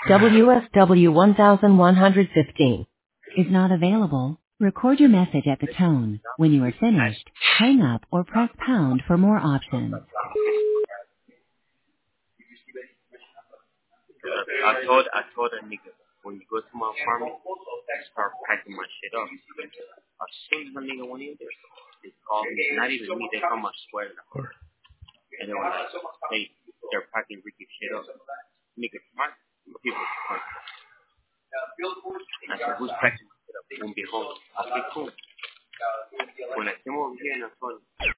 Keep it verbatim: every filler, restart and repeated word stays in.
W S W one thousand one hundred fifteen is not available. Record your message at the tone. When you are finished, hang up or press pound for more options. I told I told a nigga, when you go to my apartment, start packing my shit up. As soon as the nigga went in there, they called me. Not even me, they come, I swear to God. And they were like, hey, they're packing Ricky's shit up. Nigga, smart people smart. I said, who's packing my shit up? They won't be home. I said, cool. When I came over here and I told him,